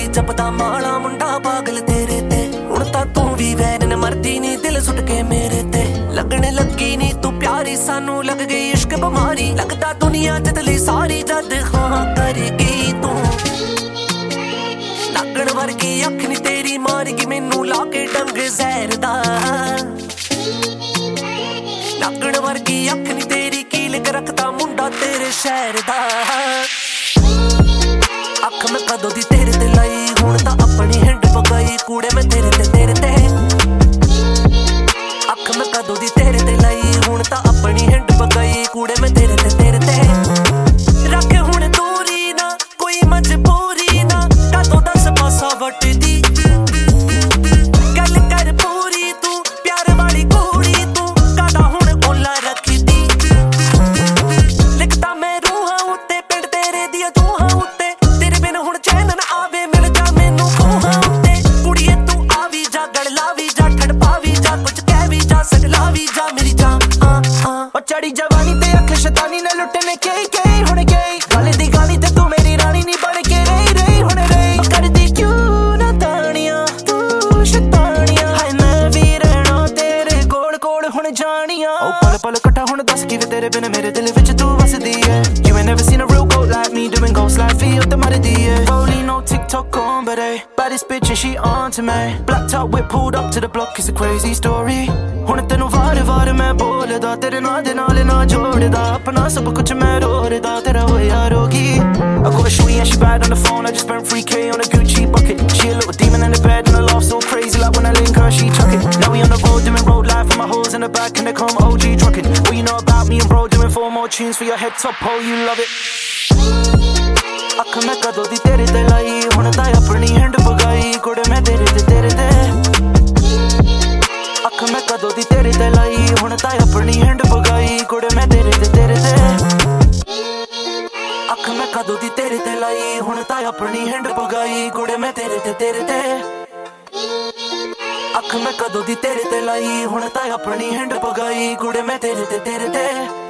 जपदा माला मुंडा पागल तेरे ते हुण तां तू भी वैन न मरदी नी दिल सुट के मेरे ते लगने लगी नी तू प्यारी सानू लग गई इश्क बीमारी लगदा दुनिया जदली सारी जद हाँ करेगी तू लगन वर्गी अख नी तेरी मारगी मैनू ला के डंग जहर दा लगन वर्गी अख नी तेरी कील के रखता मुंडा तेरे शहर दा अख मैं कदों दी तेरे ते लाई हुण तां अपनी हिंड पकाई कूड़े मैं तेरे ते अख मैं कदों दी तेरे ते लाई हुण तां अपनी हिंड पकाई कूड़े मैं तेरे ते रख हुण दूरी ना कोई मजबूरी ना कदों दस पासा वटदी गल कर पूरी तू प्यार वाली कुड़ी तू कदा हुण ओला रखदी लिखदा मैं रूहां उत्ते पिंड तेरे दियां तूहां उत्ते तेरे बिन हुण चैन ना आवे मिल जा मैनू खूहां उत्ते कुड़िए तू आवी जा गल लावी जा ठड़ पावी जा कुछ कह भी जा सकला भी जा मेरी जान ओ चढ़ी जवानी ते अख शैतानी ने लुटने कई हुण कई गल दी गाली ते तू मेरी रानी नी बन के रही हुण रही करदी क्यों ना तानियां तू शैतानियां हाय मैं भी रहना तेरे कोल कोल हुण जानियां ओ पल पल कट्ठा हुण दस कि तेरे बिन मेरे दिल विच तू वसदी है You ain't never seen a real goat like me doing ghost like feel the melody yeah Rolling no TikTok on but hey baddest bitch and she on to me black top whip pulled up to the block it's a crazy story ਹੁਣ ਤੈਨੂੰ ਵਾਰ ਮੈਂ ਬੋਲਦਾ ਤੇਰੇ ਨਾਂ ਦੇ ਨਾਲ ਨਾ ਜੋੜਦਾ ਆਪਣਾ ਸਭ ਕੁਝ ਮੈਂ ਰੋੜਦਾ ਤੇਰਾ ਹੋਇਆ ਰੋਗੀ I got a shorty and she bad on the phone I just spent 3K on a Gucci bucket She a little demon in the bed and I laugh so crazy like when I link her she chuck it Now we on the road doing road life with my hoes in the back and they come OG trucking What you know about me and bro doing 4 more tunes for your head top oh you love it ਅੱਖ ਮੈਂ ਕਦੋਂ ਦੀ ਤੇਰੇ ਤੇ ਲਾਈ ਹੁਣ ਤਾਂ ਆਪਣੀ ਹਿੰਡ ਪਗਾਈ ਕੁੜੇ ਮੈਂ ਤੇਰੇ ਤੇ ਅੱਖ ਮੈਂ ਕਦੋਂ ਦੀ ਤੇਰੇ ਤੇ ਲਾਈ ਹੁਣ ਤਾਂ ਆਪਣੀ ਹਿੰਡ ਪਗਾਈ ਕੁੜੇ ਮੈਂ ਤੇਰੇ ਤੇ ਅੱਖ ਮੈਂ ਕਦੋਂ ਦੀ ਤੇਰੇ ਤੇ ਲਾਈ ਹੁਣ ਤਾਂ ਆਪਣੀ ਹਿੰਡ ਪਗਾਈ ਕੁੜੇ ਮੈਂ ਤੇਰੇ ਤੇ ਅੱਖ ਮੈਂ ਕਦੋਂ ਦੀ ਤੇਰੇ ਤੇ ਲਾਈ ਹੁਣ ਤਾਂ ਆਪਣੀ ਹਿੰਡ ਪਗਾਈ ਕੁੜੇ ਮੈਂ ਤੇਰੇ ਤੇ